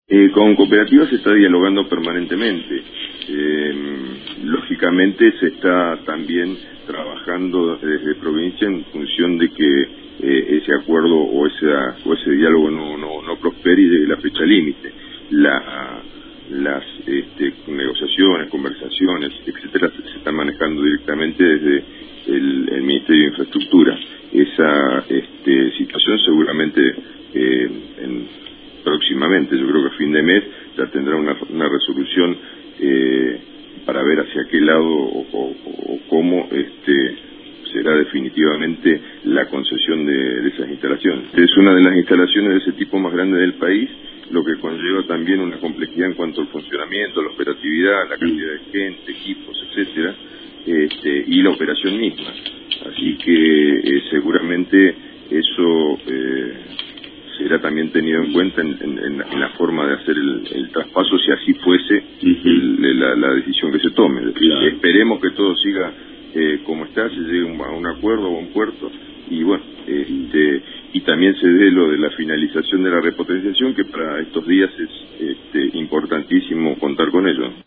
Con cooperativas se está dialogando permanentemente. Lógicamente se está también trabajando desde provincia en función de que ese acuerdo o ese diálogo no prospere y llegue la fecha límite. Las negociaciones, conversaciones, etcétera, se están manejando directamente desde el Ministerio de Infraestructura. Esa situación seguramente próximamente, yo creo que a fin de mes ya tendrá una resolución para ver hacia qué lado o cómo será definitivamente la concesión de esas instalaciones. Es una de las instalaciones de ese tipo más grande del país, lo que conlleva también una complejidad en cuanto al funcionamiento, la operatividad, la cantidad de gente, equipos, etcétera, y la operación misma. Así que seguramente eso será también tenido en cuenta en la forma de hacer el traspaso, si así fuese la decisión que se tome. Claro. Esperemos que todo siga como está, se llegue a un acuerdo o a un puerto, y bueno, y también se dé lo de la finalización de la repotenciación, que para estos días es importantísimo contar con ello.